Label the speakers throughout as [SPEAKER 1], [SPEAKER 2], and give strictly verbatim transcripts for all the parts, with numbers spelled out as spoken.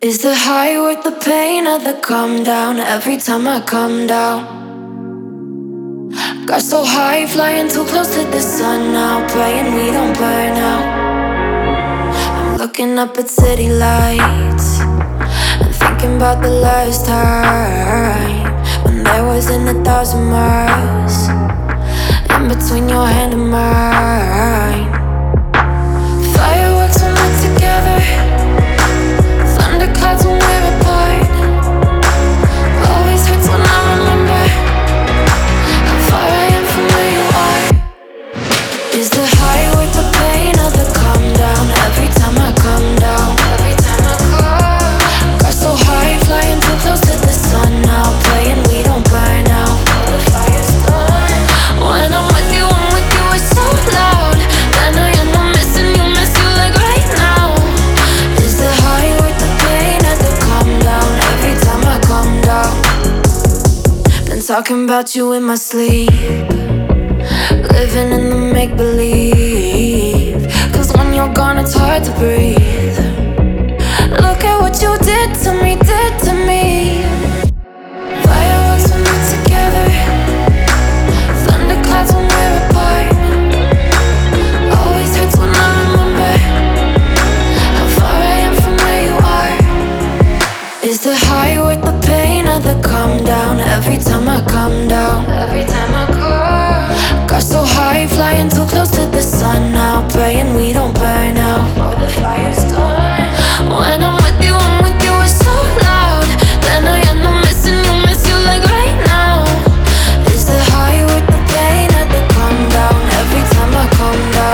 [SPEAKER 1] Is the high worth the pain or the calm down? Every time I come down, got so high, flying too close to the sun now, praying we don't burn out. I'm looking up at city lights and thinking about the last time when there wasn't a thousand miles in between your hand and mine. Fireworks when we're together, thunderclouds when we're apart. Always hurts when I remember how far I am from where you are. Is the high worth the pain or the calm down? Every time I come down, every time I come, got so high, flying too close to the sun now, praying we don't burn out. All the fire's done. When I'm with you, I'm with you, it's so loud. Then I end up missing you, miss you like right now. Is the high worth the pain or the calm down? Every time I come down, been talking about you in my sleep, living in the make-believe. Cause when you're gone it's hard to breathe. Look at what you did to me, did to me. Fireworks when we're together, thunderclouds when we're apart. Always hurts when I remember how far I am from where you are. Is the high worth the pain or the calm down? Every time I come down, every time I come, got so high, flying too close to the sun now, praying we don't burn out. Oh, the fire's gone. When I'm with you, I'm with you, it's so loud. Then I end up missing you, miss you like right now. Is the high worth the pain or the calm down? Every time I come down,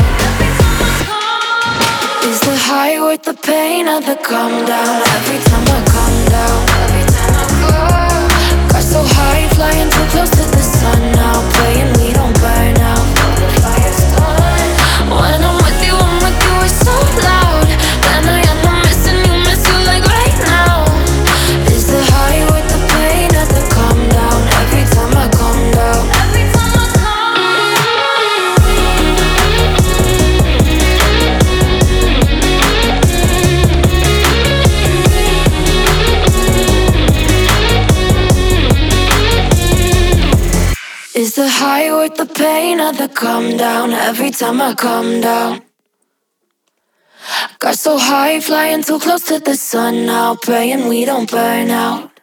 [SPEAKER 1] is the high worth the pain or the calm down? Every time I come down, every time I come, got so high, flying too close to the sun now, praying we don't burn out. Oh, the fire's done. When I'm with you, I'm with you, it's so loud. Then I end up missing you, miss you like right now. Is the high worth the pain or the calm down? Every time I come down, every time I Is the high worth the pain or the calm down? Every time I come down, got so high, flying too close to the sun now, praying we don't burn out.